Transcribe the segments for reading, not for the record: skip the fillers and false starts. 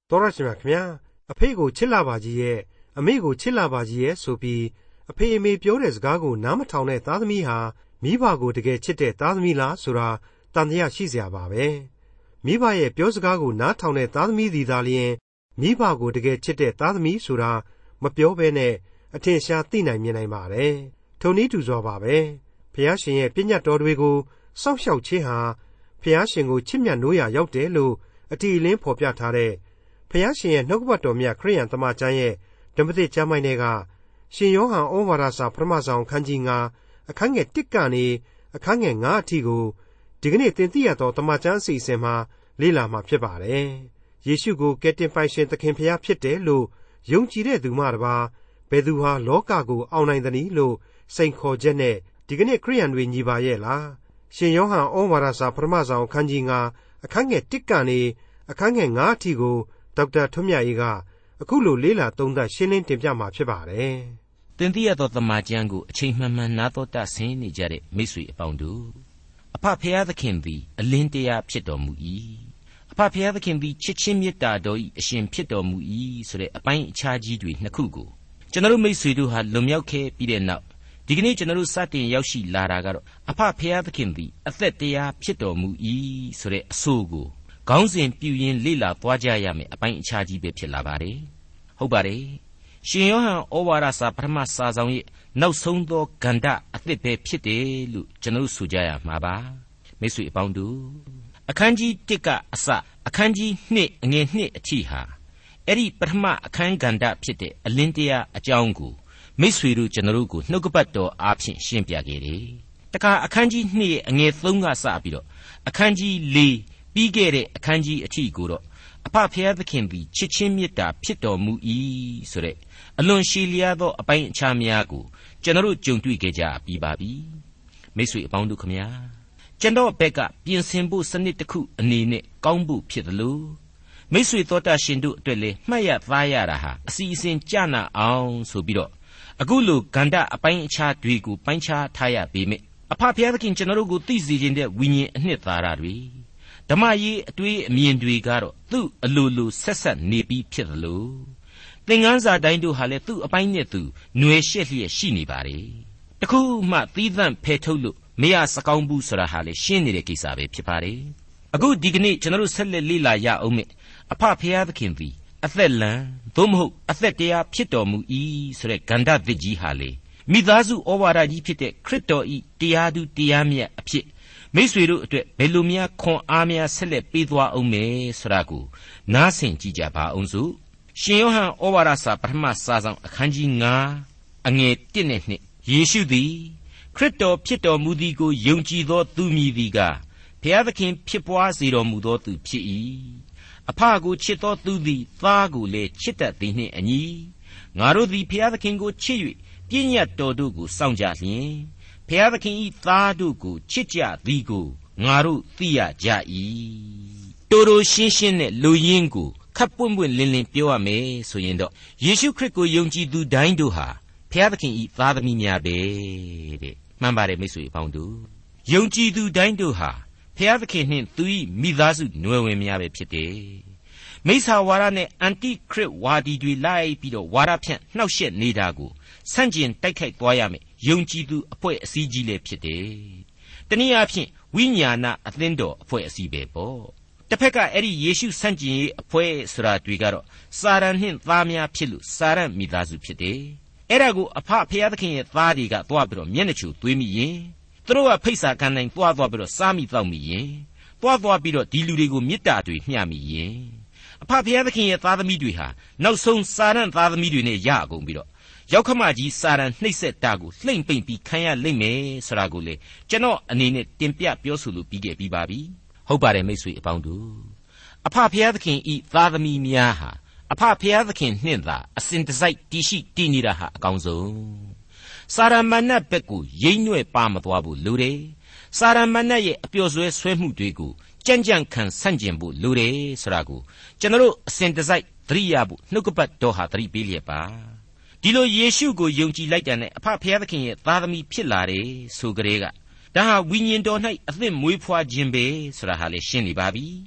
တော်ရရှိမြခင်ဗျာအဖေကိုချစ်လာပါကြီးရဲ့အမေကိုချစ်လာပါကြီးရဲ့ဆိုပြီးအဖေအမေပြောတဲ့စကားကိုနားမထောင်တဲ့သားသမီးဟာမိဘကိုတကယ်ချစ်တဲ့သားသမီးလားဆိုတာတန်တရားရှိစရာပါပဲမိဘရဲ့ပြောစကားကိုနားထောင်တဲ့သားသမီးစီသာလျှင်မိဘကိုတကယ်ချစ်တဲ့သားသမီးဆိုတာမပြောဘဲနဲ့အထင်ရှားသိနိုင်မြင်နိုင်ပါတယ်ထုံနည်းတူစွာပါပဲဖျားရှင်ရဲ့ပြည့်ညတ်တော်တွေကိုစောင့်ရှောက်ခြင်းဟာဖျားရှင်ကိုချစ်မြတ်နိုးရာရောက်တယ်လို့အတိအလင်းဖော်ပြထားတဲ့ဖျားရှင်ရဲ့နှုတ်ကပတ်တော်မြတ်ခရစ်ယာန်သမ္မာကျမ်းရဲ့ဓမ္မသစ်ကျမ်းပိုင်းတွေကရှင်ယောဟန်ဩဝါဒစာပထမဆုံးခန်းကြီး9အခန်းငယ်1ကနေအခန်းငယ်9အထိကိုဒီကနေ့သင်သိရသောသမ္မာကျမ်းအစီအစဉ်မှာလေ့လာမှာဖြစ်ပါတယ်။ယေရှုကိုကယ်တင်ပိုင်ရှင်သခင်ဖျားဖြစ်တယ်လို့ယုံကြည်တဲ့သူမှတပါးဘယ်သူဟာလောကကိုအောင်နိုင်သနည်းလို့စိန်ခေါ်ချက်နဲ့ဒီကနေ့ခရစ်ယာန်တွေညီပါရဲ့လား။ရှင်ယောဟန်ဩဝါဒစာပထမဆုံးခန်းကြီး9အခန်းငယ်1ကနေအခန်းငယ်9အထိကိုဒေါက်တာထွန်းမြတ်အေးကအခုလိုလေးလာသုံးသပ်ရှင်းလင်းတင်ပြမှာဖြစ်ပါတယ်။သင်သိရသောသမ္မာကျမ်းကိုအချိန်မှန်မှန်နားတော်တာဆင်းနေကြတဲ့မိတ်ဆွေအပေါင်းတို့အဖဖျားသခင်သည်အလင်းတရားဖြစ်တော်မူ၏အဖဖျားသခင်သည်ချစ်ချင်းမေတ္တာတော်၏အရှင်ဖြစ်တော်မူ၏ဆိုတဲ့အပိုင်းအခြားကြီးတွေနှစ်ခုကိုကျွန်တော်မိတ်ဆွေတို့ဟာလွန်မြောက်ခဲ့ပြီးတဲ့နောက်ဒီကနေ့ကျွန်တော်စတင်ရောက်ရှိလာတာကတော့အဖဖျားသခင်သည်အသက်တရားဖြစ်တော်မူ၏ဆိုတဲ့အဆိုကိုခေါင်းစဉ်ပြုရင်းလေ့လာသွားကြရမယ်အပိုင်းအခြားကြီးပဲဖြစ်လာပါတယ်ဟုတ်ပါတယ်ရှင်ယောဟန်ဩဝါဒစာပထမစာဆောင်ရဲ့နောက်ဆုံးသောကဏ္ဍအသစ်ပဲဖြစ်တယ်လို့ကျွန်တော်ဆိုကြရမှာပါမိတ်ဆွေအပေါင်းတို့အခန်းကြီး1ကအစအခန်းကြီး2အငယ်2အထိဟာအဲ့ဒီပထမအခန်းကဏ္ဍဖြစ်တဲ့အလင်းတရားအကြောင်းကိုမိတ်ဆွေတို့ကျွန်တော်ကိုနှုတ်ကပတ်တော်အားဖြင့်ရှင်းပြခဲ့တယ်တခါအခန်းကြီး2ရဲ့အငယ်3ကစပြီးတော့အခန်းကြီး4ပြီးခဲ့တဲ့အခန်းကြီးအထိကိုတော့အဖဖျားသခင်သည်ချစ်ချင်းမေတ္တာဖြစ်တော်မူ၏ဆိုတဲ့အလွန်ရှည်လျားသောအပိုင်းအခြားများကိုကျွန်တော်ကြုံတွေ့ခဲ့ကြပြီးပါပြီမိတ်ဆွေအပေါင်းတို့ခမညာကျွန်တော်ဘက်ကပြင်ဆင်ဖို့စနစ်တစ်ခုအနေနဲ့ကောင်းဖို့ဖြစ်တယ်လို့မိတ်ဆွေသောတာရှင်တို့အတွက်လည်းမှတ်ရသားရတာဟာအစီအစဉ်ကြနာအောင်ဆိုပြီးတော့အခုလိုဂန္ဓအပိုင်းအခြားတွေကိုပိုင်းခြားထားရပေမယ့်အဖဖျားသခင်ကျွန်တော်ကိုသိစေခြင်းတဲ့ဝိညာဉ်အနှစ်သာရတွေဓမ္မရေးအတွေ့အမြင်တွေကတော့သူ့အလိုလိုဆက်ဆက်နေပြီးဖြစ်တယ်လို့သင်ခန်းစာတိုင်းတို့ဟာလည်းသူ့အပိုင်းနဲ့သူຫນွယ်ရှက်လျက်ရှိနေပါလေတခုမှသီးသန့်ဖယ်ထုတ်လို့မရစကောင်းဘူးဆိုတာဟာလေရှင်းနေတဲ့ကိစ္စပဲဖြစ်ပါတယ်အခုဒီကနေ့ကျွန်တော်ဆက်လက်လေ့လာရအောင်မယ်အဖဖျားသခင်သည်အသက်လံသို့မဟုတ်အသက်တရားဖြစ်တော်မူ၏ဆိုတဲ့ဂန္ဓသစ်ကြီးဟာလေမိသားစုဩဝါဒကြီးဖြစ်တဲ့ခရစ်တော်ဤတရားသူတရားမြတ်အဖြစ်မိษွေတို့အတွက်ဘယ်လိုများခွန်အားများဆက်လက်ပေးသွားအောင်မယ်ဆိုတာကိုနားဆင်ကြည့်ကြပါအောင်စို့ရှင်ယောဟန်ဩဝါဒစာပထမစာဆောင်အခန်းကြီး9အငယ်1နဲ့2ယေရှုသည်ခရစ်တော်ဖြစ်တော်မူသည်ကိုယုံကြည်သောသူမည်သည်ကဘုရားသခင်ဖြစ်ပွားစေတော်မူသောသူဖြစ်၏အဖကိုချစ်သောသူသည်သားကိုလည်းချစ်တတ်သည်နှင့်အညီငါတို့သည်ဘုရားသခင်ကိုချစ်၍ပြည့်ညတ်တော်တို့ကိုစောင့်ကြလျင်ဘုရားသခင်၏သားတို့ကိုချစ်ကြသည်ကိုငါတို့သိရကြ၏တိုးတိုးရှင်းရှင်းနဲ့လူရင်းကိုခပ်ပွင့်ပွင့်လင်းလင်းပြောရမယ်ဆိုရင်တော့ယေရှုခရစ်ကိုယုံကြည်သူတိုင်းတို့ဟာဘုရားသခင်၏သားသမီးများပဲတဲ့မှန်ပါတယ်မိတ်ဆွေအပေါင်းတို့ယုံကြည်သူတိုင်းတို့ဟာဘုရားသခင်နှင့်သူ၏မိသားစုနွယ်ဝင်များပဲဖြစ်တယ်မိစ္ဆာဝါဒနဲ့အန်တိခရစ်ဝါဒီတွေလိုက်ပြီးတော့ဝါဒဖြန့်နှောက်ယှက်နေတာကိုဆန့်ကျင်တိုက်ခိုက်သွားရမယ်ယုံကြည်သူအဖွဲ့အစည်းကြီးလည်းဖြစ်တယ်တနည်းအားဖြင့်ဝိညာဏအသင်းတော်အဖွဲ့အစည်းပဲပေါ့တစ်ဖက်ကအဲ့ဒီယေရှုဆန့်ကျင်ရေးအဖွဲ့ဆိုတာတွေကတော့စာရန်နှင့်သားများဖြစ်လို့စာရန်မိသားစုဖြစ်တယ်အဲ့ဒါကိုအဖဖရာသခင်ရဲ့သားတွေကသွားပြီးတော့မျက်နှာချိုသွေးမိရင်သူတို့ကဖိတ်စာခံနိုင်သွားပြီးတော့စားမိတောက်မိရင်သွားပြီးတော့ဒီလူတွေကိုမေတ္တာတွေမျှမိရင်အဖဖရာသခင်ရဲ့သားသမီးတွေဟာနောက်ဆုံးစာရန်သားသမီးတွေနဲ့ရကုန်ပြီးတော့ရောက်ခမကြီးစာရန်နှိမ့်ဆက်တာကိုလှိမ့်ပိန်ပြီးခံရလိမ့်မယ်ဆိုတာကိုလေကျွန်တော်အနေနဲ့တင်ပြပြောဆိုလို့ပြီးခဲ့ပြီးပါပြီဟုတ်ပါတယ်မိတ်ဆွေအပေါင်းတို့အဖဖရာသခင်ဤသားသမီးများဟာအဖဖရာသခင်နှင့်သာအစဉ်တစိုက်တည်ရှိတည်နေတာဟာအကောင်းဆုံးစာရမဏတ်ဘက်ကိုရိမ့်ညွဲ့ပါမသွားဘူးလိုတယ်စာရမဏတ်ရဲ့အပျော်ဆွဲမှုတွေကိုကြံ့ကြံ့ခံဆန့်ကျင်ဖို့လိုတယ်ဆိုတာကိုကျွန်တော်အစဉ်တစိုက်သတိရဖို့နှုတ်ကပတ်တော်ဟာသတိပေးလျက်ပါဒီလိုယေရှုကိုယုံကြည်လိုက်တဲ့အဖဖရာသခင်ရဲ့သားသမီးဖြစ်လာတယ်ဆိုကြတဲ့ကဒါဟာဝိညာဉ်တော်၌အသစ်မွေးဖွားခြင်းပဲဆိုတာဟာလေရှင်းနေပါပြီ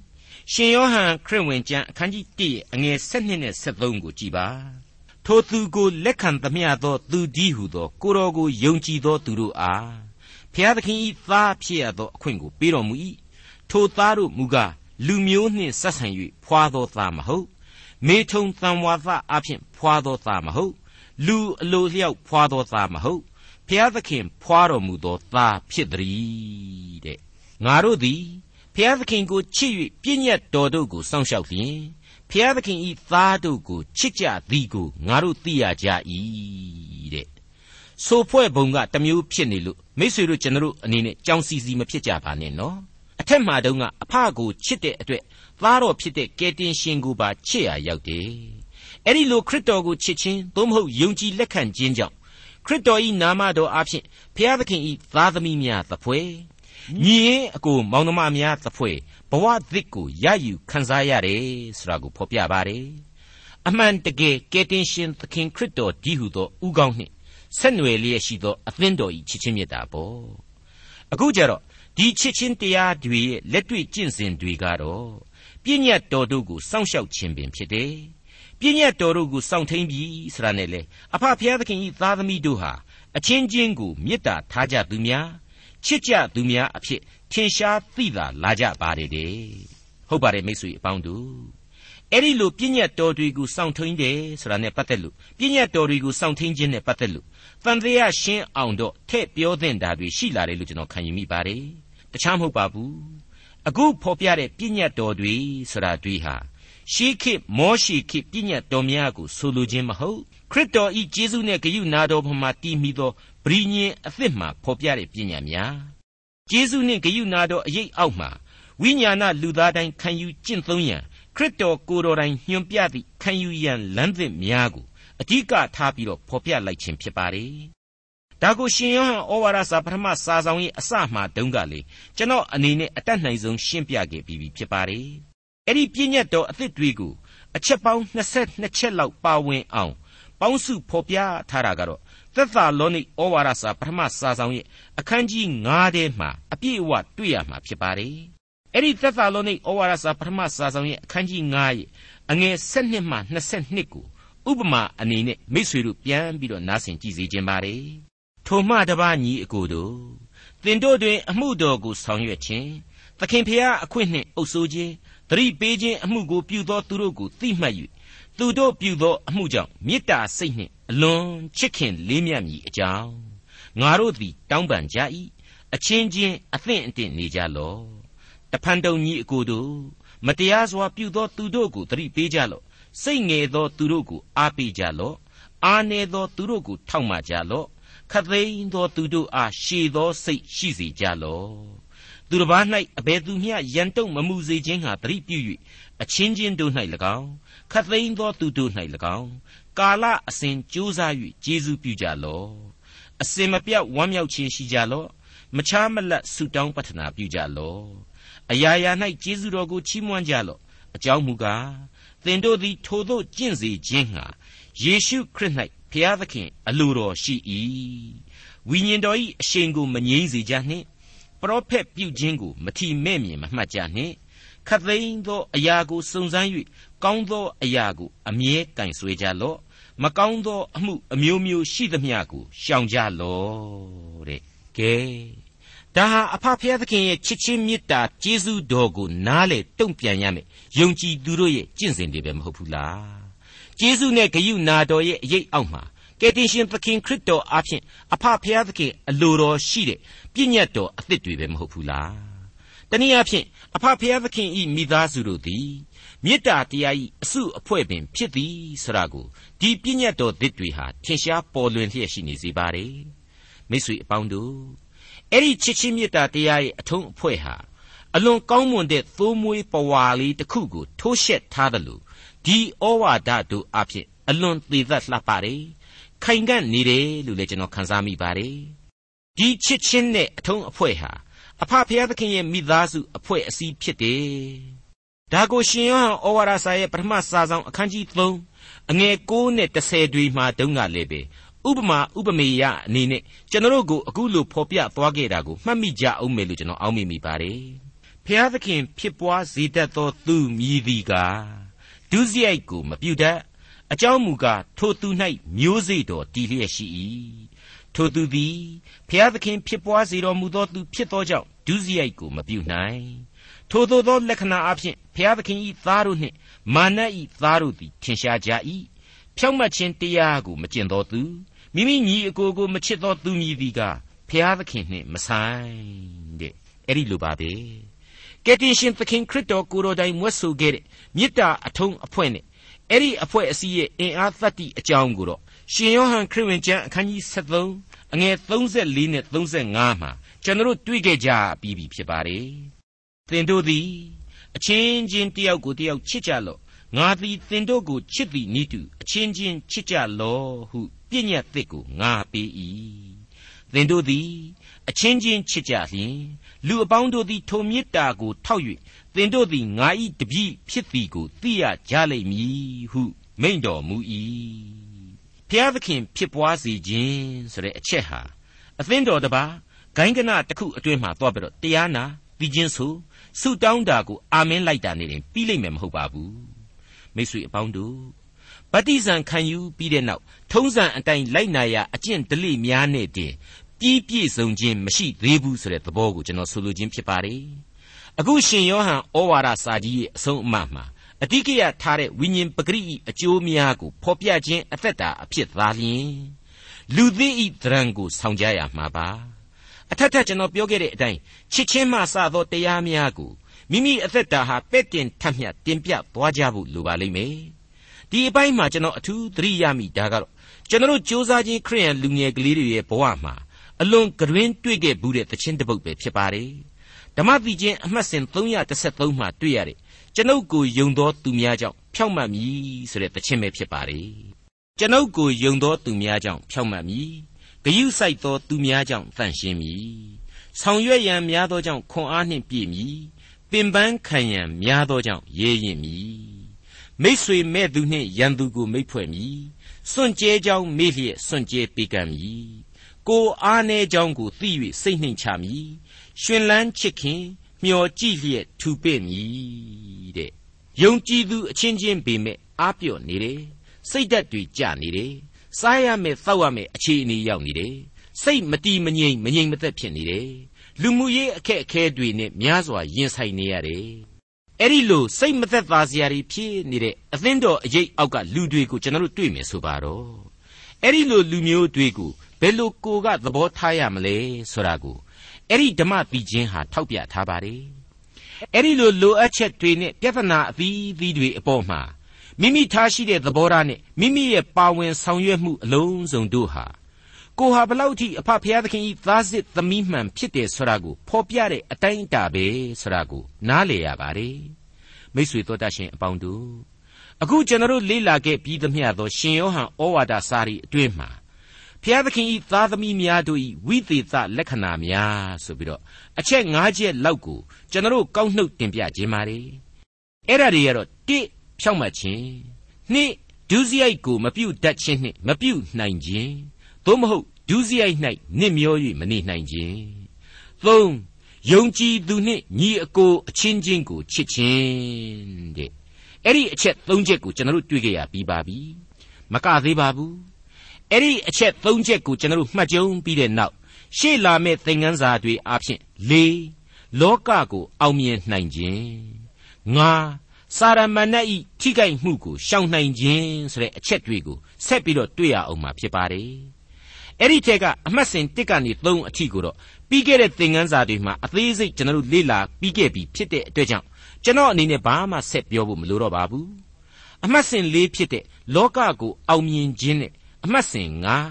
ရှင်ယောဟန်ခရစ်ဝင်ကျမ်းအခန်းကြီး1အငယ်7နဲ့73ကိုကြည်ပါထိုသူကိုလက်ခံသမျှသောသူဒီဟုသောကိုတော်ကိုယုံကြည်သောသူတို့အားဖျားသခင်၏သားဖြစ်ရသောအခွင့်ကိုပေးတော်မူ၏ထိုသားတို့မူကားလူမျိုးနှင့်ဆက်ဆံ၍ဖွာသောသားမဟုတ်မေထုံသံဝါသအဖြစ်ဖွာသောသားမဟုတ်လူအလိုလျောက်ဖွာသောသားမဟုတ်ဖျားသခင်ဖွာတော်မူသောသားဖြစ်သည်တဲ့ငါတို့သည်ဖျားသခင်ကိုချစ်၍ပြည့်ညတ်တော်တို့ကိုစောင့်ရှောက်လျင်ဖျားသခင်၏သားတို့ကိုချစ်ကြသည်ကိုငါတို့သိရကြ၏တဲ့ဆိုဖွဲ့ဘုံကတစ်မျိုးဖြစ်နေလို့မိတ်ဆွေတို့ကျွန်တော်တို့အနေနဲ့ကြောင်စီစီမဖြစ်ကြပါနဲ့နော်အထက်မှာတုန်းကအဖကိုချစ်တဲ့အတွက်သားတော်ဖြစ်တဲ့ကယ်တင်ရှင်ကိုပါချစ်ရရောက်တယ်အဲ့ဒီလိုခရစ်တော်ကိုချစ်ခြင်းသို့မဟုတ်ယုံကြည်လက်ခံခြင်းကြောင့်ခရစ်တော်၏နာမတော်အဖြစ်ဖျားသခင်၏သားသမီးများသဖွယ်ညီရင်အကိုမောင်နှမများသဖွယ်ဘဝသစ်ကိုရယူခံစားရတယ်ဆိုတာကိုဖော်ပြပါတယ်အမှန်တကယ်ကယ်တင်ရှင်သခင်ခရစ်တော်ဒီဟုသောဥကောင်းနှင့်ဆက်နွယ်လျက်ရှိသောအသင်းတော်၏ချစ်ခြင်းမြတ်တာပေါ့အခုကြတော့ဒီချစ်ခြင်းတရားတွေရဲ့လက်တွေ့ကျင့်စဉ်တွေကတော့ပြည့်ညတ်တော်တို့ကိုစောင့်ရှောက်ခြင်းပင်ဖြစ်တယ်ပြည့်ညတ်တော်တို့ကိုစောင့်ထိန်ပြီးဆိုတာနဲ့လေအဖဖျားသခင်၏သားသမီးတို့ဟာအချင်းချင်းကိုမေတ္တာထားကြသူများချစ်ကြသူများအဖြစ်ထင်ရှားသိသာလာကြပါတယ်တဲ့ဟုတ်ပါတယ်မိတ်ဆွေအပေါင်းတို့အဲ့ဒီလိုပြည့်ညတ်တော်တွေကိုစောင့်ထိန်တယ်ဆိုတာနဲ့ပတ်သက်လို့ပြည့်ညတ်တော်တွေကိုစောင့်ထိန်ခြင်းနဲ့ပတ်သက်လို့တန်တရားရှင်းအောင်တော့ထည့်ပြောသင့်တာတွေရှိလာတယ်လို့ကျွန်တော်ခံယူမိပါတယ်တခြားမဟုတ်ပါဘူးအခုဖော်ပြတဲ့ပြည့်ညတ်တော်တွေဆိုတာတွေဟာရှေးခေတ်မောရှေခေတ်ပြည့်ညတ်တော်များကိုဆိုလိုခြင်းမဟုတ်ခရစ်တော်ဤကျေးဇူးနဲ့ဂရုနာတော်ဘုံမှာတည်မီသောဗြိညင်အသစ်မှဖော်ပြတဲ့ပြည့်ညတ်များကျေးဇူးနှင့်ဂရုနာတော်အရေးအောက်မှာဝိညာဏလူသားတိုင်းခံယူကျင့်သုံးရန်ခရစ်တော်ကိုယ်တော်တိုင်ညွှန်ပြသည့်ခံယူရန်လမ်းသစ်များကိုအဓိကထားပြီးတော့ဖော်ပြလိုက်ခြင်းဖြစ်ပါတယ်ဒါကိုရှင်ယောဟန်ဩဝါဒစာပထမစာဆောင်ရဲ့အစမှတုန်းကလေကျွန်တော်အနေနဲ့အတတ်နိုင်ဆုံးရှင်းပြခဲ့ပြီးဖြစ်ပါတယ်အဲ့ဒီပြည့်ညတ်တော်အသစ်တွေကိုအချက်ပေါင်း22ချက်လောက်ပါဝင်အောင်ပေါင်းစုဖော်ပြထားတာကတော့သက်သာလောနိဩဝါဒစာပထမစာဆောင်ရဲ့အခန်းကြီး9ထဲမှာအပြည့်အဝတွေ့ရမှာဖြစ်ပါတယ်အဲ့ဒီသက်သာလောနိဩဝါဒစာပထမစာဆောင်ရဲ့အခန်းကြီး9ရဲ့အငယ်7မှ22ကိုဥပမာအနေနဲ့မိတ်ဆွေတို့ပြန်ပြီးတော့နားဆင်ကြည့်စေခြင်းပါတယ်ထိုမှတပါးညီအကိုတို့သင်တို့တွင်အမှုတော်ကိုဆောင်ရွက်ခြင်းသခင်ဖျားအခွင့်နှင့်အုပ်ဆိုးခြင်းသတိပေးခြင်းအမှုကိုပြုသောသူတို့ကိုသိမှတ်၍သူတို့ပြုသောအမှုကြောင့်မေတ္တာစိတ်နှင့်အလွန်ချစ်ခင်လေးမြတ်မည်အကြောင်းငါတို့သည်တောင်းပန်ကြ၏အချင်းချင်းအသင့်အတင့်နေကြလော့တဖန်တုံညီအကိုတို့မတရားစွာပြုသောသူတို့ကိုသတိပေးကြလော့စိတ်ငယ်သောသူတို့ကိုအားပေးကြလော့အားနည်းသောသူတို့ကိုထောက်မကြလော့ခတ်သိမ်းသောသူတို့အားရှည်သောစိတ်ရှိစေကြလော့သူတစ်ပါး၌အဘယ်သူမျှရန်တုံမမှုစေခြင်းဟာသတိပြု၍အချင်းချင်းတို့၌၎င်းခတ်သိမ်းသောသူတို့၌၎င်းကာလအစဉ်ကြိုးစား၍ကျေးဇူးပြုကြလော့အစဉ်မပြတ်ဝမ်းမြောက်ခြင်းရှိကြလော့မချားမလတ်ဆုတောင်းပတ္ထနာပြုကြလော့အရာရာ၌ကျေးဇူးတော်ကိုချီးမွမ်းကြလော့အကြောင်းမူကားသင်တို့သည်ထိုသို့ကျင့်စေခြင်းဟာယေရှုခရစ်၌ဘုရားသခင်အလိုတော်ရှိ၏ဝိညာဉ်တော်၏အရှိန်ကိုမငြိမ်းစေကြနှင့်ပရောဖက်ပြုခြင်းကိုမထီမဲ့မြင်မမှတ်ကြနှင့်ခတ်သိမ်းသောအရာကိုစုံစမ်း၍ကောင်းသောအရာကိုအမြဲကင်ဆွဲကြလော့မကောင်းသောအမှုအမျိုးမျိုးရှိသမျှကိုရှောင်ကြလော့တဲ့ကဲဒါဟာအဖဖျားသခင်ရဲ့ချစ်ချင်းမေတ္တာကျေးဇူးတော်ကိုနားလေတုံ့ပြန်ရမယ်ယုံကြည်သူတို့ရဲ့ကျင့်စဉ်တွေပဲမဟုတ်ဘူးလားကျေးဇူးနဲ့ဂရုနာတော်ရဲ့အရေးအောက်မှာကယ်တင်ရှင်သခင်ခရစ်တော်အားဖြင့်အဖဖျားသခင်အလိုတော်ရှိတဲ့ပြည့်ညတ်တော်အသစ်တွေပဲမဟုတ်ဘူးလားတနည်းအားဖြင့်အဖဖျားသခင်ဤမိသားစုတို့သည်မေတ္တာတရားဤအစုအဖွဲ့ပင်ဖြစ်သည်ဆိုတာကိုဒီပြည့်ညတ်တော်သစ်တွေဟာထင်ရှားပေါ်လွင်လျက်ရှိနေစေပါတယ်မိတ်ဆွေအပေါင်းတို့အဲ့ဒီချစ်ချင်းမေတ္တာတရားရဲ့အထုံးအဖွဲ့ဟာအလွန်ကောင်းမွန်တဲ့သိုးမွေးပဝါလေးတစ်ခုကိုထိုးရှက်ထားတယ်လို့ဒီဩဝါဒတို့အဖြစ်အလွန်သေးသက်လှပါတယ်ခိုင်ကန့်နေတယ်လို့လည်းကျွန်တော်ခန်းစားမိပါတယ်ဒီချစ်ချင်းနဲ့အထုံးအဖွဲ့ဟာအဖဖျားသခင်ရဲ့မိသားစုအဖွဲ့အစည်းဖြစ်တယ်ဒါကိုရှင်ယောဟန်ဩဝါဒစာရဲ့ပထမစာဆောင်အခန်းကြီး3အငယ်9နဲ့10တွေမှာတုန်းကလည်းပဲဥပမာဥပမေယအနေနဲ့ကျွန်တော်တို့ကိုအခုလိုဖော်ပြသွားခဲ့တာကိုမှတ်မိကြအောင်မယ်လို့ကျွန်တော်အောက်မေ့မိပါတယ်ဖဖျားသခင်ဖြစ်ပွားစေတတ်သောသူမည်သည်ကားဒုစရိုက်ကိုမပြုတတ်အကြောင်းမူကားထိုသူ၌မျိုးစေ့တော်တည်လျက်ရှိ၏ထိုသူသည်ဖျားသခင်ဖြစ်ပွားစေတော်မူသောသူဖြစ်သောကြောင့်ဒုစရိုက်ကိုမပြုနိုင်ထိုသို့သောလက္ခဏာအဖြစ်ဖျားသခင်၏သားတို့နှင့်မာန၏သားတို့သည်ထင်ရှားကြ၏ဖြောင့်မတ်ခြင်းတရားကိုမကျင့်သောသူမိမိညီအကိုကိုမချစ်သောသူမည်သည်ကဖျားသခင်နှင့်မဆိုင်တဲ့အဲ့ဒီလိုပါပဲကယ်တင်ရှင်သခင်ခရစ်တော်ကိုယ်တော်တိုင်မွတ်ဆိုခဲ့တဲ့မေတ္တာအထုံးအဖွဲ့နဲ့အဲ့ဒီအဖွဲ့အစည်းရဲ့အင်အားသတ္တိအကြောင်းကိုတော့ရှင်ယောဟန်ခရစ်ဝင်ကျမ်းအခန်းကြီး73အငယ်34နဲ့35မှာကျွန်တော်တို့တွေ့ခဲ့ကြပြီးပြီဖြစ်ပါတယ်သင်တို့သည်အချင်းချင်းတယောက်ကိုတယောက်ချစ်ကြလော့ငါသည်သင်တို့ကိုချစ်သည်နိတုအချင်းချင်းချစ်ကြလော့ဟုပြည့်ညတ်သစ်ကိုငါပေး၏သင်တို့သည်အချင်းချင်းချစ်ကြလျင်လူအပေါင်းတို့သည်ထိုမေတ္တာကိုထောက်၍သင်တို့သည်ငါ၏တပည့်ဖြစ်သည်ကိုသိရကြလိမ့်မည်ဟုမိန့်တော်မူ၏ဖျားသခင်ဖြစ်ပွားစေခြင်းဆိုတဲ့အချက်ဟာအသင်းတော်တစ်ပါးဂိုင်းကနတစ်ခုအတွင်းမှာသွားပြီးတော့တရားနာပြီးချင်းဆိုဆုတောင်းတာကိုအာမင်းလိုက်တာနေရင်ပြီးလိမ့်မယ်မဟုတ်ပါဘူးမိတ်ဆွေအပေါင်းတို့ဗတ္တိဇံခံယူပြီးတဲ့နောက်ထုံးစံအတိုင်းလိုက်နာရအကျင့်ဓလေ့များနဲ့တည်းပြည့်စုံခြင်းမရှိသေးဘူးဆိုတဲ့သဘောကိုကျွန်တော်ဆိုလိုခြင်းဖြစ်ပါတယ်အခုရှင်ယောဟန်ဩဝါဒစာကြီးရဲ့အဆုံးအမမှာအတိကရထားတဲ့ဝိညာဉ်ပဂရိအကျိုးများကိုဖော်ပြခြင်းအသက်တာအဖြစ်သာလျှင်လူသစ်ဤသရံကိုဆောင်ကြရမှာပါအထက်ထက်ကျွန်တော်ပြောခဲ့တဲ့အတိုင်းချစ်ချင်းမှစသောတရားများကိုမိမိအသက်တာဟာပဲ့တင်ထပ်မြတ်တင်ပြသွားကြဖို့လိုပါလိမ့်မယ်ဒီအပိုင်းမှာကျွန်တော်အထူးသတိရမိတာကတော့ကျွန်တော်စ조사ခြင်းခရိယန်လူငယ်ကလေးတွေရဲ့ဘဝမှာအလွန်ကြွင်းတွေ့ခဲ့ဘူးတဲ့သချင်းတစ်ပုဒ်ပဲဖြစ်ပါတယ်ဓမ္မသီချင်းအမှတ်စဉ်313မှာတွေ့ရတဲ့ကျွန်ုပ်ကိုယုံသောသူများကြောင့်ဖြောင့်မတ်မည်ဆိုတဲ့သချင်းပဲဖြစ်ပါတယ်ကျွန်ုပ်ကိုယုံသောသူများကြောင့်ဖြောင့်မတ်မည်ဂရုစိုက်သောသူများကြောင့်သန့်ရှင်းမည်ဆောင်ရွက်ရန်များသောကြောင့်ခွန်အားနှင့်ပြည့်မည်ပင်ပန်းခံရန်များသောကြောင့်ရဲရင်မည်မိတ်ဆွေမဲ့သူနှင့်ရန်သူကိုမိတ်ဖွဲ့မည်စွန့်ကြဲကြောင်းမေ့လျက်စွန့်ကြဲပေးကမ်းမည်ကိုအားနည်းကြောင်းကိုသိ၍စိတ်နှိမ်ချမည်ရှင်လန်းချစ်ခင်မျှော်ကြည့်လျက်ထူပဲ့မည်တဲ့ယုံကြည်သူအချင်းချင်းပေမဲ့အားပြော့နေတယ်စိတ်ဓာတ်တွေကျနေတယ်စားရမယ်သောက်ရမယ်အခြေအနေရောက်နေတယ်စိတ်မတည်မငြိမ်မသက်ဖြစ်နေတယ်လူမှုရေးအခက်အခဲတွေနဲ့များစွာရင်ဆိုင်နေရတယ်အဲ့ဒီလိုစိတ်မသက်သာစရာတွေဖြစ်နေတဲ့အသင်းတော်အရေးအောက်ကလူတွေကိုကျွန်တော်တို့တွေ့မယ်ဆိုပါတော့အဲ့ဒီလိုလူမျိုးတွေကိုဘယ်လိုကိုကသဘောထားရမလဲဆိုတာကိုအဲ့ဒီဓမ္မပီချင်းဟာထောက်ပြထားပါတယ်အဲ့ဒီလိုလိုအပ်ချက်တွေနဲ့ပြဿနာအသီးသီးတွေအပေါ်မှာမိမိထားရှိတဲ့သဘောထားနဲ့မိမိရဲ့ပါဝင်ဆောင်ရွက်မှုအလုံးစုံတို့ဟာကိုဟာဘလောက်ထိအဖဖျားသခင်ဤသားစစ်သမီးမှန်ဖြစ်တယ်ဆိုတာကိုဖော်ပြတဲ့အတိုင်းအတာပဲဆိုတာကိုနားလည်ရပါတယ်မိတ်ဆွေတို့တတ်ရှင်အပေါင်းတို့အခုကျွန်တော်လေ့လာခဲ့ပြီးသမျှသောရှင်ယောဟန်ဩဝါဒစာရီအတွင်းမှာဖျားသခင်ဤသားသမီးများတို့ဤဝိသေသလက္ခဏာများဆိုပြီးတော့အချက်၅ချက်လောက်ကိုကျွန်တော်ကောက်နှုတ်တင်ပြခြင်းပါတယ်အဲ့ဒါတွေကတော့၁ဖြောင့်မတ်ခြင်း၂ဒုစရိုက်ကိုမပြုတ်တတ်ခြင်းနှင့်မပြုတ်နိုင်ခြင်းသို့မဟုတ်ဒုစရိုက်၌နစ်မျော၍မနေနိုင်ခြင်း၃ယုံကြည်သူနှင့်ညီအကိုအချင်းချင်းကိုချစ်ခြင်းတဲ့အဲ့ဒီအချက်၃ချက်ကိုကျွန်တော်တွေ့ကြရပြီးပါပြီမကသေးပါဘူးအဲ့ဒီအချက်၃ချက်ကိုကျွန်တော်မှတ်ကြုံပြီးတဲ့နောက်ရှေ့လာမယ့်သင်ခန်းစာတွေအဖြစ်၄လောကကိုအောင်မြင်နိုင်ခြင်း၅စာရမဏေဤထိခိုက်မှုကိုရှောင်နိုင်ခြင်းဆိုတဲ့အချက်တွေကိုဆက်ပြီးတော့တွေ့ရအောင်မှာဖြစ်ပါတယ်အဲ့ဒီထက်ကအမှတ်စဉ်1ကနေ3အထိကိုတော့ပြီးခဲ့တဲ့သင်ခန်းစာတွေမှာအသေးစိတ်ကျွန်တော်လေ့လာပြီးခဲ့ပြီးဖြစ်တဲ့အတွက်ကြောင့်ကျွန်တော်အနေနဲ့ဘာမှဆက်ပြောဖို့မလိုတော့ပါဘူးအမှတ်စဉ်၄ဖြစ်တဲ့လောကကိုအောင်မြင်ခြင်းနဲ့အမှတ်စဉ်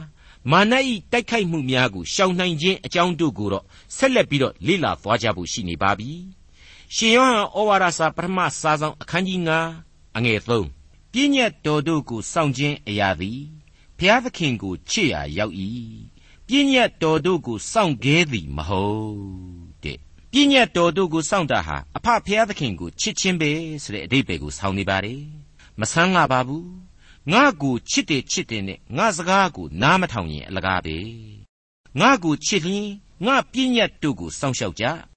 5မာနဤတိုက်ခိုက်မှုများကိုရှောင်နိုင်ခြင်းအကြောင်းတို့ကိုတော့ဆက်လက်ပြီးတော့လေ့လာသွားကြဖို့ရှိနေပါပြီရှင်ယောဟန်ဩဝါဒစာပထမစာဆောင်အခန်းကြီး9အငယ်3ပြည့်ညတ်တော်တို့ကိုစောင့်ခြင်းအရာသည်ဘုရားသခင်ကိုချစ်ရာရောက်၏ပြည့်ညတ်တော်တို့ကိုစောင့်ခဲသည်မဟုတ်တဲ့ပြည့်ညတ်တော်တို့ကိုစောင့်တာဟာအဖဘုရားသခင်ကိုချစ်ခြင်းပဲဆိုတဲ့အဓိပ္ပာယ်ကိုဆောင်နေပါတယ်မဆန်းလာပါဘူးငါ့ကိုချစ်တယ်နဲ့ငါစကားကိုနားမထောင်ရင်အလကားပဲငါ့ကိုချစ်ရင်ငါပြည့်ညတ်တို့ကိုစောင့်ရှောက်ကြ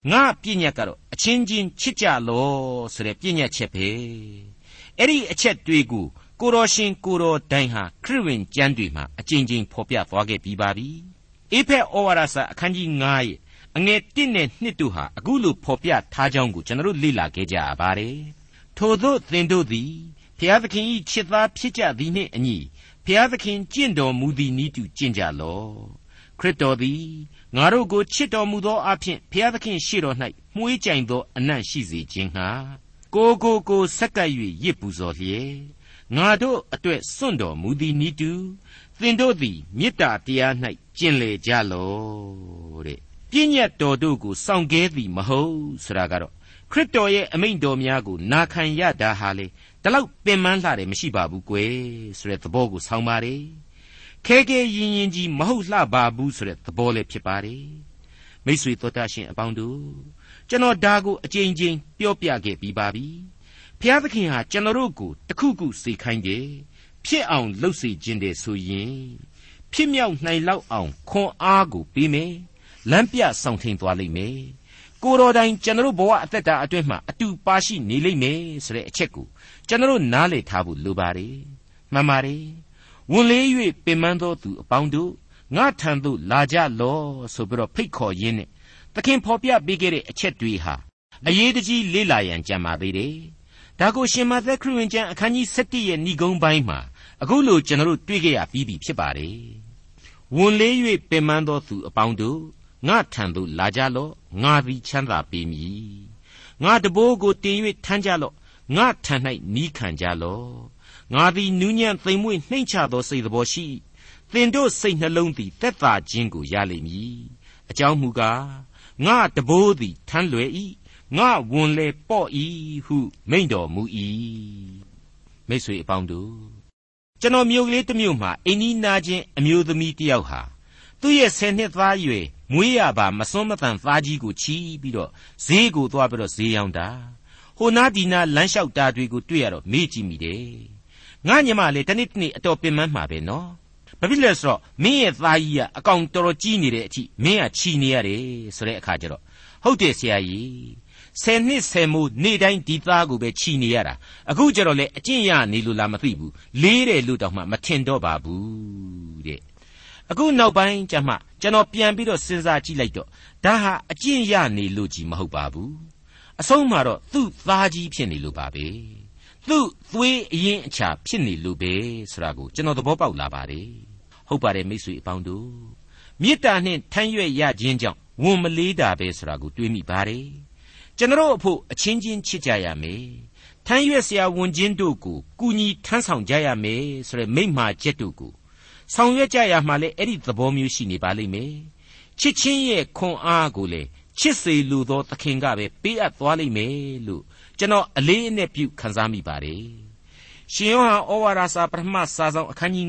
ငါပြည့်ညတ်ကတော့အချင်းချင်းချစ်ကြလောဆိုတဲ့ပြည့်ညတ်ချက်ပဲအဲ့ဒီအချက်တွေကိုကိုတော်ရှင်ကိုတော်တိုင်ဟာခရစ်ဝင်ကျမ်းတွေမှာအကျဉ်းချင်းဖော်ပြသွားခဲ့ပြီးပါပြီအေဖက်ဩဝါဒစာအခန်းကြီး9ရဲ့အငယ်1နဲ့2တို့ဟာအခုလိုဖော်ပြထားကြောင်းကိုကျွန်တော်တို့လေ့လာခဲ့ကြရပါတယ်ထို့သောသင်တို့သည်ဘုရားသခင်၏ချစ်သားဖြစ်ကြသည်နှင့်အညီဘုရားသခင်ကျင့်တော်မူသည်နည်းတူကျင့်ကြလော့ခရစ်တော်သည်ငါတို့ကိုချစ်တော်မူသောအဖြစ်ဘုရားသခင်ရှေ့တော်၌မှုေးကြိုင်သောအနံ့ရှိစေခြင်းဟာကိုဆက်ကပ်၍ရစ်ပူဇော်လျက်ငါတို့အတွက်စွန့်တော်မူသည်နည်းတူသင်တို့သည်မေတ္တာတရား၌ကျင့်လေကြလော့တဲ့ပြည့်ညတ်တော်တို့ကိုစောင့်ကဲသည်မဟုတ်ဆိုတာကတော့ခရစ်တော်ရဲ့အမိန့်တော်များကိုနာခံရတာဟာလေဒီလောက်ပင်ပန်းလှတယ်မရှိပါဘူးကွယ်ဆိုတဲ့သဘောကိုဆောင်းပါတယ်ခဲခဲရင်ရင်ကြီးမဟုတ်လှပါဘူးဆိုတဲ့သဘောလည်းဖြစ်ပါတယ်မိတ်ဆွေတို့တာရှင်အပေါင်းတို့ကျွန်တော်ဒါကိုအကြိမ်ကြိမ်ပြောပြခဲ့ပြီးပါပြီဘုရားသခင်ဟာကျွန်တော်တို့ကိုတခုခုစေခိုင်းတယ်ဖြစ်အောင်လှုပ်စေခြင်းတည်းဆိုရင်ဖြစ်မြောက်နိုင်လောက်အောင်ခွန်အားကိုပေးမယ်လမ်းပြဆောင်ထင်းသွားလိမ့်မယ်ကိုတော်တိုင်ကျွန်တော်ဘဝအသက်တာအတွင်းမှာအတူပါရှိနေလိမ့်မယ်ဆိုတဲ့အချက်ကိုကျွန်တော်နားလည်ထားဖို့လိုပါတယ်မှန်ပါတယ်ဝန်လေး၍ပင်ပန်းသောသူအပေါင်းတို့ငါထံသို့လာကြလော့ဆိုပြီးတော့ဖိတ်ခေါ်ရင်းနဲ့သခင်ဖော်ပြပေးခဲ့တဲ့အချက်တွေဟာအရေးတကြီးလေ့လာရန်ကြံပါသေးတယ်ဒါကိုရှင်မသက်ခရစ်ဝင်ကျမ်းအခန်းကြီး7ရဲ့ဏိဂုံးပိုင်းမှာအခုလိုကျွန်တော်တို့တွေ့ကြရပြီးပြီဖြစ်ပါတယ်ဝန်လေး၍ပင်ပန်းသောသူအပေါင်းတို့ငါထံသို့လာကြလော့ငါသည်ချမ်းသာပေးမည်ငါတဘိုးကိုတင်၍ထမ်းကြလော့ငါထံ၌နီးခံကြလော့ငါသည်နူးညံ့သိမ်မွေ့နှိမ့်ချသောစိတ်တော်ရှိသင်တို့စိတ်နှလုံးသည်သက်သာခြင်းကိုရလိမ့်မည်အကြောင်းမူကားငါတဘိုးသည်ထမ်းလွယ်၏ငါဝန်လေပေါ့၏ဟုမိန့်တော်မူ၏မိတ်ဆွေအပေါင်းတို့ကျွန်တော်မြို့ကလေးတစ်မြို့မှာအိမ်နီးနားချင်းအမျိုးသမီးတစ်ယောက်ဟာသူ့ရဲ့10နှစ်သားရွယ်မွေးရပါမစွန်းမတန်သားကြီးကိုချီးပြီးတော့ဈေးကိုသွားပြီးတော့ဈေးရောင်းတာဟိုနားဒီနားလမ်းလျှောက်တာတွေကိုတွေ့ရတော့မေ့ကြည့်မိတယ်ငါညီမလေးတနေ့တနေ့အတော်ပင်ပန်းမှာပဲနော်ဘာဖြစ်လဲဆိုတော့မင်းရဲ့သားကြီးကအကောင်တော်တော်ကြီးနေတဲ့အထိမင်းကချီနေရတယ်ဆိုတဲ့အခါကျတော့ဟုတ်တယ်ဆရာကြီး10နှစ်10မိုးနေ့တိုင်းဒီသားကိုပဲချီနေရတာအခုကျတော့လေအကျင့်ရနေလို့လားမသိဘူးလေးတယ်လို့တောင်မှမထင်တော့ပါဘူးတဲ့အခုနောက်ပိုင်းကျမှကျွန်တော်ပြန်ပြီးတော့စဉ်းစားကြည့်လိုက်တော့ဒါဟာအကျင့်ရနေလို့ကြီးမဟုတ်ပါဘူးအဆုံးမှာတော့သူ့သားကြီးဖြစ်နေလို့ပါပဲသူ့သွေးအရင်အချာဖြစ်နေလို့ပဲဆိုတာကိုကျွန်တော်သဘောပေါက်လာပါတယ်ဟုတ်ပါတယ်မိတ်ဆွေအပေါင်းတို့မေတ္တာနဲ့ထမ်းရွက်ရခြင်းကြောင့်ဝန်မလေးတာပဲဆိုတာကိုတွေးမိပါတယ်ကျွန်တော်အဖို့အချင်းချင်းချစ်ကြရမယ်ထမ်းရွက်เสียဝန်ချင်းတို့ကိုကူညီထမ်းဆောင်ကြရမယ်ဆိုတဲ့မိန့်မှာချက်တို့ကိုဆောင်ရွက်ကြရမှာလေအဲ့ဒီသဘောမျိုးရှိနေပါလိမ့်မယ်ချစ်ချင်းရဲ့ခွန်အားကိုလေချစ်စေလိုသောသခင်ကပဲပေးအပ်သွားလိမ့်မယ်လို့ကျွန်တော်အလေးအနက်ပြုခန်းစားမိပါတယ်ရှင်ယောဟန်ဩဝါဒစာပထမစာဆောင်အခန်းကြီး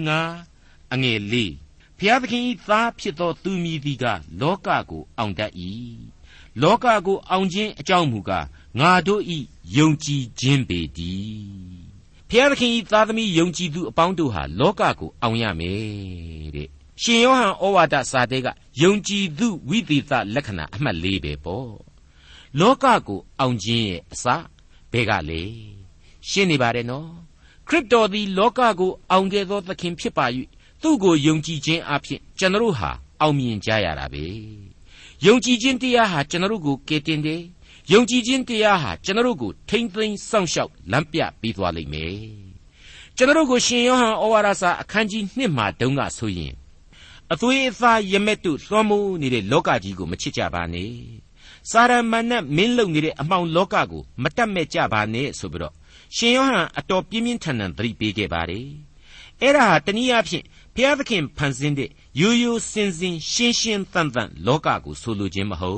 9အငယ်4ဘုရားသခင်၏သားဖြစ်သောသူမည်သည်ကလောကကိုအောင်တတ်၏လောကကိုအောင်ခြင်းအကြောင်းမူကားငါတို့၏ယုံကြည်ခြင်းပေတည်းဘုရားသခင်၏သားသမီးယုံကြည်သူအပေါင်းတို့ဟာလောကကိုအောင်ရမယ်တဲ့ရှင်ယောဟန်ဩဝါဒစာတဲကယုံကြည်သူဝိသေသလက္ခဏာအမှတ်4ပဲပေါ့လောကကိုအောင်ခြင်းရဲ့အစဘယ်ကလဲရှင်းနေပါတယ်နော်ခရစ်တော်သည်လောကကိုအောင်ခဲ့သောသခင်ဖြစ်ပါ၍သူ့ကိုယုံကြည်ခြင်းအဖြစ်ကျွန်တော်တို့ဟာအောင်မြင်ကြရတာပဲယုံကြည်ခြင်းတရားဟာကျွန်တော်တို့ကိုကယ်တင်တယ်ယုံကြည်ခြင်းတရားဟာကျွန်တော်တို့ကိုထိမ့်သိမ်းစောင့်ရှောက်လမ်းပြပေးသွားလိမ့်မယ်ကျွန်တော်တို့ကိုရှင်ယောဟန်ဩဝါဒစာအခန်းကြီး1မှာတုန်းကဆိုရင်အသွေးအသားရမက်တို့လွှမ်းမိုးနေတဲ့လောကကြီးကိုမချစ်ကြပါနဲ့စာရမဏတ်မင်းလုံနေတဲ့အမှောင်လောကကိုမတတ်မဲ့ကြပါနဲ့ဆိုပြီးတော့ရှင်ယောဟန်အတော်ပြင်းပြင်းထန်ထန်သတိပေးခဲ့ပါတယ်အဲ့ဒါဟာတနည်းအားဖြင့်ဘုရားသခင်ဖန်ဆင်းတဲ့ရိုးရိုးစင်စင်ရှင်းရှင်းသန့်သန့်လောကကိုဆိုလိုခြင်းမဟုတ်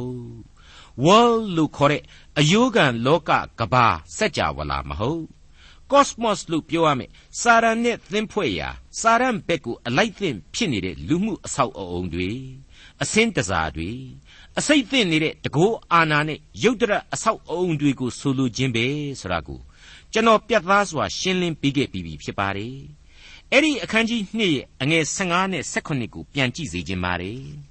world လို့ခေါ်တဲ့အယိုးခံလောကကဘာစัจ java လာမဟုတ် cosmos လို့ပြောရမယ်စာရန်နဲ့သင်းဖွဲ့ရာစာရန်ဘက်ကိုအလိုက်သင့်ဖြစ်နေတဲ့လူမှုအဆောက်အအုံတွေအစင်းတစားတွေအစိတ်သင့်နေတဲ့တကောအာနာနဲ့ရုပ်တရက်အဆောက်အအုံတွေကိုဆိုလိုခြင်းပဲဆိုတာကိုကျွန်တော်ပြတ်သားစွာရှင်းလင်းပေးခဲ့ပြီးဖြစ်ပါတယ်အဲ့ဒီအခန်းကြီး2ရဲ့အငယ်15နဲ့18ကိုပြန်ကြည့်စေခြင်းပါတယ်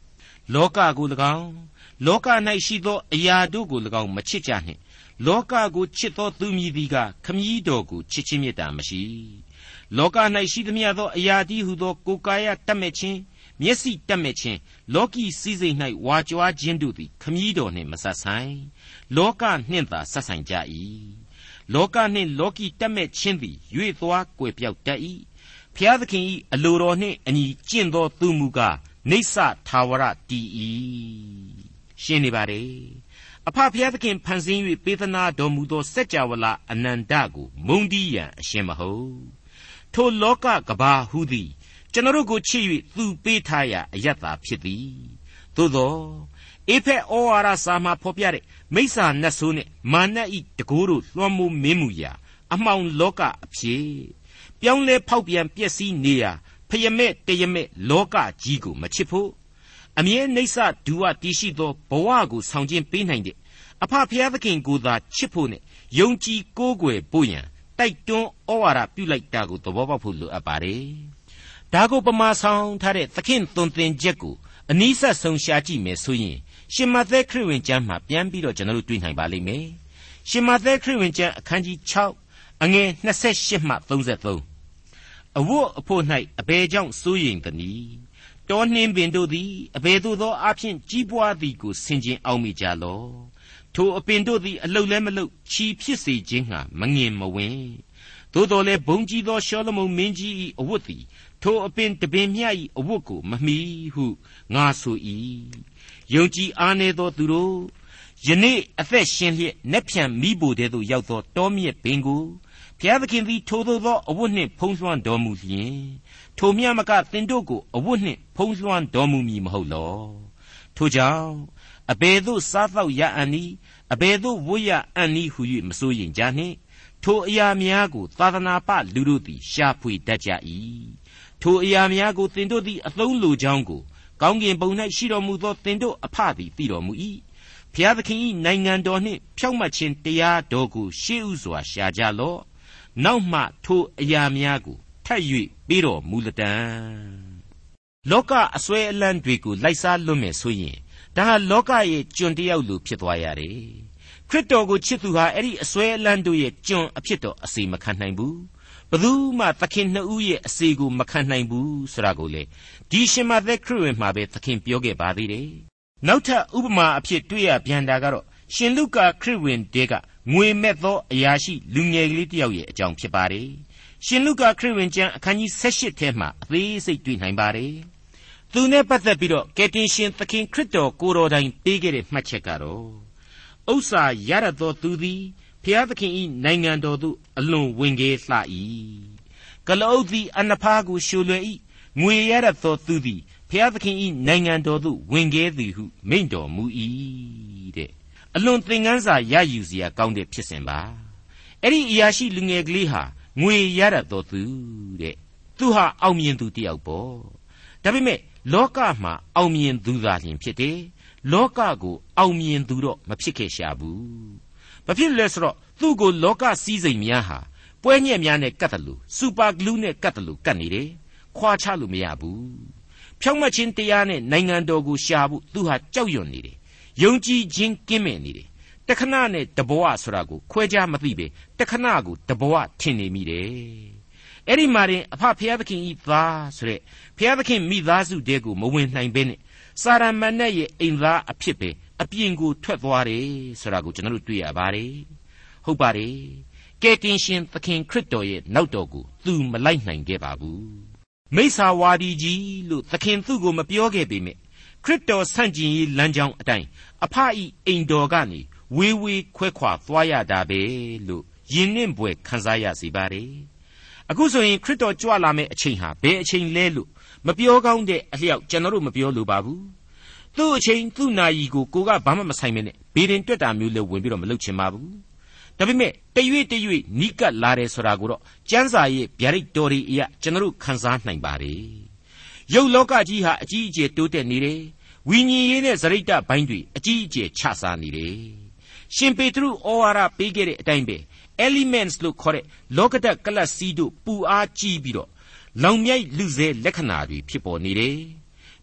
လောကကို၎င်းလောက၌ရှိသောအရာတို့ကို၎င်းမချစ်ကြနှင့်လောကကိုချစ်သောသူမည်သည်ကခမည်းတော်ကိုချစ်ခြင်းမေတ္တာမရှိလောက၌ရှိသမျှသောအရာတည်းဟုသောကိုယ်ကာယတတ်မဲ့ခြင်းမျက်စိတတ်မဲ့ခြင်းလောကီစည်းစိမ်၌ဝါကြွားခြင်းတို့သည်ခမည်းတော်နှင့်မဆက်ဆိုင်လောကနှင့်သာဆက်ဆိုင်ကြ၏လောကနှင့်လောကီတတ်မဲ့ခြင်းသည်ရွေ့သွားကွယ်ပြောက်တတ်၏ဖျားသခင်၏အလိုတော်နှင့်အညီကျင့်သောသူမူကားနိစ္စထာဝရတည်၏ရှင်းနေပါလေအဖဖျားသခင်ဖန်ဆင်း၍ပေးသနာတော်မူသောစัจ java လအနန္တကိုမုန်းတီးရန်အရှင်မဟုတ်ထိုလောကကဘာဟုသည်ကျွန်တော်တို့ကိုချစ်၍သူပေးထားရာအယတ္တာဖြစ်သည်သို့သောအေဖက်ဩဝါဒစာမှာဖော်ပြတဲ့မိစ္ဆာနတ်ဆိုးနှင့်မာနဤတကိုးတို့လွှမ်းမိုးမင်းမှုရာအမှောင်လောကအဖြစ်ပြောင်းလဲဖောက်ပြန်ပျက်စီးနေရာဖယမဲ့တယမဲ့လောကကြီးကိုမချစ်ဖို့အမြဲနိစ္စဒူဝတည်ရှိသောဘဝကိုဆောင်ကျဉ်ပေးနိုင်တဲ့အဖဖျားသခင်ကိုသာချစ်ဖို့နဲ့ယုံကြည်ကိုးကွယ်ဖို့ရန်တိုက်တွန်းဩဝါဒပြုလိုက်တာကိုသဘောပေါက်ဖို့လိုအပ်ပါတယ်ဒါကိုပမာဆောင်ထားတဲ့သခင်သွန်သင်ချက်ကိုအနည်းဆက်ဆုံးရှာကြည့်မယ်ဆိုရင်ရှင်မသက်ခရစ်ဝင်ကျမ်းမှာပြန်ပြီးတော့ကျွန်တော်တို့တွေ့နိုင်ပါလိမ့်မယ်ရှင်မသက်ခရစ်ဝင်ကျမ်းအခန်းကြီး6အငယ်28မှ33အဝတ်အဖို့၌အဘယ်ကြောင့်စိုးရိမ်သနည်းတောနှင်းပင်တို့သည်အဘယ်သို့သောအဖြစ်ကြီးပွားသည်ကိုဆင်ခြင်အောင်မိကြလောထိုအပင်တို့သည်အလုတ်လည်းမလုတ်ချီဖြစ်စေခြင်းငှာမငင်မဝင်သို့တော်လည်းဘုံကြီးသောရှောလမုန်မင်းကြီး၏အဝတ်သည်ထိုအပင်တပင်မြတ်၏အဝတ်ကိုမမီဟုငါဆို၏ယုံကြည်အားနည်းသောသူတို့ယနေ့အသက်ရှင်လျက်နက်ဖြန်မိဘတဲ့သို့ရောက်သောတောမြက်ပင်ကိုဘုရားသခင်သည်ထိုသို့သောအဝတ်နှင့်ဖုံးလွှမ်းတော်မူလျင်ထိုမြတ်မကသင်တို့ကိုအဝတ်နှင့်ဖုံးလွှမ်းတော်မူမည်မဟုတ်လောထိုကြောင့်အဘယ်သို့စားသောက်ရအံ့နည်းအဘယ်သို့ဝတ်ရအံ့နည်းဟု၍မစိုးရင်ကြနှင့်ထိုအရာများကိုသာသနာပလူတို့သည်ရှာဖွေတတ်ကြ၏ထိုအရာများကိုသင်တို့သည်အသုံးလိုကြောင်းကိုကောင်းကင်ဘုံ၌ရှိတော်မူသောသင်တို့အဖသည်သိတော်မူ၏ဘုရားသခင်၏နိုင်ငံတော်နှင့်ဖြောင့်မတ်ခြင်းတရားတော်ကိုရှေးဥစွာရှာကြလော့နောက်မှထိုအရာများကိုထပ်၍ပေးတော်မူလတံလောကအစွဲအလန့်တွေကိုလိုက်စားလွတ်မယ်ဆိုရင်ဒါဟာလောကရဲ့ကျွန်တယောက်လိုဖြစ်သွားရတယ်ခရစ်တော်ကိုချစ်သူဟာအဲ့ဒီအစွဲအလန့်တို့ရဲ့ကျွန်အဖြစ်တော်အစီမခံနိုင်ဘူးဘယ်သူမှသခင်နှစ်ဦးရဲ့အစီကိုမခံနိုင်ဘူးဆိုတာကိုလေဒီရှင်မသက်ခရစ်ဝင်မှာပဲသခင်ပြောခဲ့ပါသေးတယ်နောက်ထပ်ဥပမာအဖြစ်တွေ့ရပြန်တာကတော့ရှင်လုကာခရစ်ဝင်တဲကငွေမဲ့သောအရာရှိလူငယ်ကလေးတစ်ယောက်ရဲ့အကြောင်းဖြစ်ပါတယ်ရှင်လုကာခရစ်ဝင်ကျမ်းအခန်းကြီး18ထဲမှာအသေးစိတ်တွေ့နိုင်ပါတယ်သူနဲ့ပတ်သက်ပြီးတော့ကယ်တင်ရှင်သခင်ခရစ်တော်ကိုယ်တော်တိုင်ပေးခဲ့တဲ့မှတ်ချက်ကတော့ဥစ္စာရရသောသူသည်ဖျားသခင်၏နိုင်ငံတော်သို့အလွန်ဝင်ခဲ့လှ၏ကလအုပ်သည်အနဖားကိုရှို့လွယ်၏ငွေရရသောသူသည်ဖျားသခင်၏နိုင်ငံတော်သို့ဝင်ခဲ့သည်ဟုမိန့်တော်မူ၏တဲ့အလွန်သင်ခန်းစာရယူစရာကောင်းတဲ့ဖြစ်စဉ်ပါအဲ့ဒီအရာရှိလူငယ်ကလေးဟာငွေရရသောသူတဲ့သူဟာအောင်မြင်သူတယောက်ပေါ့ဒါပေမဲ့လောကမှာအောင်မြင်သူသာလျှင်ဖြစ်တယ်လောကကိုအောင်မြင်သူတော့မဖြစ်ခဲ့ရှာဘူးဘာဖြစ်လဲဆိုတော့သူ့ကိုလောကစည်းစိမ်များဟာပွဲညက်များနဲ့ကတ်တယ်လို့စူပါဂလူးနဲ့ကတ်တယ်လို့ကတ်နေတယ်ခွာချလို့မရဘူးဖြောင့်မတ်ခြင်းတရားနဲ့နိုင်ငံတော်ကိုရှာဖို့သူဟာကြောက်ရွံ့နေတယ်ယုံကြည်ခြင်းကင်းမဲ့နေတယ်တခဏနဲ့တဘဝဆိုတာကိုခွဲခြားမသိပဲတခဏကိုတဘဝထင်နေမိတယ်အဲ့ဒီမှာရင်အဖဖျားသခင်ဤသားဆိုတဲ့ဖျားသခင်မိသားစုတဲကိုမဝင်နိုင်ဘဲနဲ့စာရမဏေရဲ့အိမ်သားအဖြစ်ပဲအပြင်ကိုထွက်သွားတယ်ဆိုတာကိုကျွန်တော်တို့တွေ့ရပါတယ်ဟုတ်ပါတယ်ကယ်တင်ရှင်သခင်ခရစ်တော်ရဲ့နောက်တော်ကိုသူမလိုက်နိုင်ခဲ့ပါဘူးမိစ္ဆာဝါဒီကြီးလို့သခင်သူ့ကိုမပြောခဲ့ပေမဲ့ခရစ်တော်ဆန့်ကျင်ရေးလမ်းကြောင်းအတိုင်းအဖဤအိမ်တော်ကနေဝေးဝေးခွဲခွာသွားရတာပဲလို့ယဉ်နှင့်ပွေခံစားရစေပါတယ်အခုဆိုရင်ခရစ်တော်ကြွလာမယ့်အချိန်ဟာဘယ်အချိန်လဲလို့မပြောကောင်းတဲ့အလျောက်ကျွန်တော်တို့မပြောလိုပါဘူးသူ့အချိန်သူ့နာယီကိုကဘာမှမဆိုင်မနဲ့ဘေးရင်တွက်တာမျိုးလည်းဝင်ပြီးတော့မလုပ်ချင်ပါဘူးဒါပေမဲ့တရွေ့နီးကပ်လာတယ်ဆိုတာကိုတော့ကျမ်းစာရဲ့ဗျာဒိတ်တော်တွေအရကျွန်တော်တို့ခန်းစားနိုင်ပါတယ်ရုပ်လောကကြီးဟာအကြီးအကျယ်တိုးတက်နေတယ်ဝိညာဉ်ရေးနဲ့ဇရိတ္တဘိုင်းတွေအကြီးအကျယ်ချစားနေတယ်ရှင်ပေတရုဩဝါဒပေးခဲ့တဲ့အတိုင်းပဲ elements လို့ခေါ်တဲ့လောကဓာတ်ကလပ်စီးတို့ပူအားကြီးပြီးတော့လောင်မြိုက်လူစဲလက္ခဏာတွေဖြစ်ပေါ်နေတယ်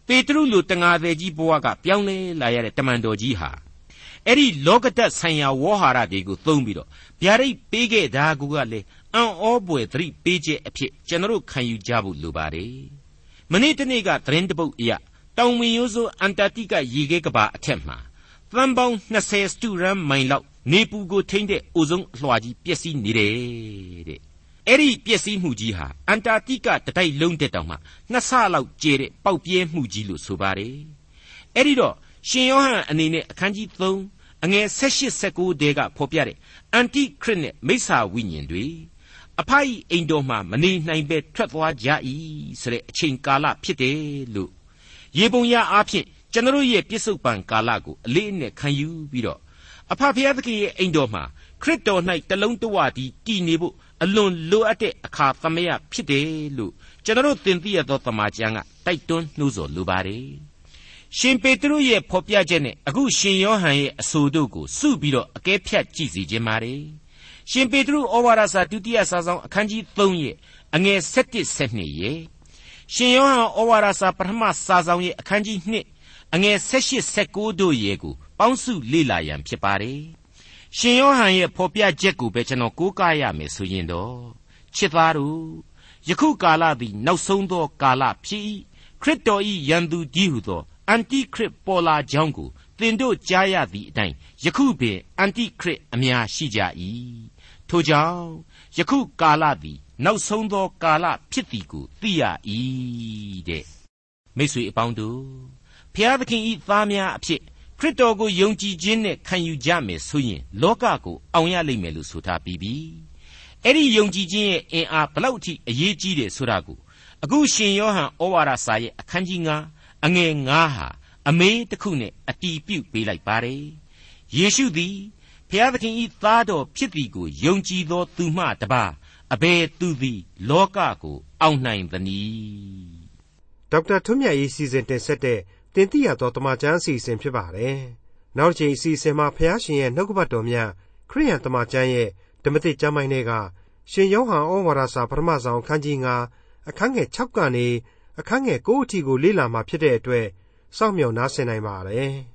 ပေတရုလိုတငါသည်ကြီးဘဝကပြောင်းလဲလာရတဲ့တမန်တော်ကြီးဟာအဲ့ဒီလောကဓာတ်ဆိုင်ရာဝေါဟာရတွေကိုသုံးပြီးတော့ဗျာဒိတ်ပေးခဲ့တာကလည်းအံ့ဩပွေသတိပေးချက်အဖြစ်ကျွန်တော်တို့ခံယူကြဖို့လိုပါတယ်မနေ့တနေ့ကသတင်းတပုတ်အရတောင်ဝင်ရိုးစိုးအန်တာတိကရေခဲကဘာအထက်မှာသန်းပေါင်း20စတုရန်းမိုင်လောက်နေပူကိုထိန်းတဲ့အိုဇုံအလွှာကြီးပျက်စီးနေတယ်တဲ့အဲ့ဒီပျက်စီးမှုကြီးဟာအန်တာတိကတတိုက်လုံးတက်တောင်မှ2ဆလောက်ကျဲတဲ့ပေါက်ပြဲမှုကြီးလို့ဆိုပါတယ်အဲ့ဒီတော့ရှင်ယောဟန်အနေနဲ့အခန်းကြီး3အငယ်18-19တဲကဖော်ပြတဲ့အန်တိခရစ်နဲ့မိစ္ဆာဝိညာဉ်တွေအဖအီအိမ်တော်မှာမနေနိုင်ပဲထွက်သွားကြ၏ဆိုတဲ့အချိန်ကာလဖြစ်တယ်လို့ရေပုံရအားဖြင့်ကျွန်တော်ရဲ့ပြစ္ဆုတ်ပံကာလကိုအလေးအနက်ခံယူပြီးတော့အဖဖျားသခင်ရဲ့အိမ်တော်မှာခရစ်တော်၌တလုံးတဝတည်းတည်နေဖို့အလွန်လိုအပ်တဲ့အခါသမယဖြစ်တယ်လို့ကျွန်တော်သင်သိရသောတမန်ကျမ်းကတိုက်တွန်းနှိုးဆော်လိုပါတယ်ရှင်ပေတရုရဲ့ဖော်ပြချက်နဲ့အခုရှင်ယောဟန်ရဲ့အဆိုတို့ကိုစုပြီးတော့အကဲဖြတ်ကြည့်စီခြင်းပါတယ်ရှင်ပေတရုဩဝါဒစာဒုတိယစာဆောင်အခန်းကြီး3ရဲ့အငယ်17-12ရဲ့ရှင်ယောဟန်ဩဝါဒစာပထမစာဆောင်ရဲ့အခန်းကြီး2အငယ်18-19တို့ရဲ့ကိုပေါင်းစုလေ့လာရန်ဖြစ်ပါတယ်ရှင်ယောဟန်ရဲ့ဖော်ပြချက်ကိုပဲကျွန်တော်ကိုးကားရမယ်ဆိုရင်တော့ချစ်သားတို့ယခုကာလသည်နောက်ဆုံးသောကာလဖြစ်၏ခရစ်တော်၏ရန်သူကြီးဟုသောအန်တိခရစ်ပေါ်လာကြောင်းကိုသင်တို့ကြားရသည့်အတိုင်းယခုပင်အန်တိခရစ်အများရှိကြ၏ထို့ကြောင့်ယခုကာလသည်နောက်ဆုံးသောကာလဖြစ်သည်ကိုသိရ၏တဲ့မိတ်ဆွေအပေါင်းတို့ဖျားသခင်၏သားများအဖြစ်ခရစ်တော်ကိုယုံကြည်ခြင်းနဲ့ခံယူကြမယ်ဆိုရင်လောကကိုအောင်ရလိမ့်မယ်လို့ဆိုထားပြီးပြီအဲ့ဒီယုံကြည်ခြင်းရဲ့အင်အားဘလောက်အထိအရေးကြီးတယ်ဆိုတာကိုအခုရှင်ယောဟန်ဩဝါဒစာရဲ့အခန်းကြီး9အငယ်9ဟာအမေးတစ်ခုနဲ့အတည်ပြုပေးလိုက်ပါတယ်ယေရှုသည်ဘုရားသခင်၏သားတော်ဖြစ်သည်ကိုယုံကြည်သောသူမှတပါးအဘယ်သူသည်လောကကိုအောင်နိုင်သနည်းဒေါက်တာထွန်းမြတ်ရေးစီစဉ်တင်ဆက်တဲ့တင်ပြသောတမန်ကျမ်းအစီအစဉ်ဖြစ်ပါတယ်နောက်တစ်ချိန်အစီအစဉ်မှာဘုရားရှင်ရဲ့နှုတ်ကပတ်တော်မြတ်ခရိယန်တမန်ကျမ်းရဲ့ဓမ္မသစ်ကျမ်းပိုင်းတွေကရှင်ယောဟန်ဩဝါဒစာပထမဆုံးအခန်းကြီး9အခန်းငယ်6ကနေအခန်းငယ်9အထိကိုလေ့လာမှာဖြစ်တဲ့အတွက်စောင့်မျှော်နားဆင်နိုင်ပါတယ်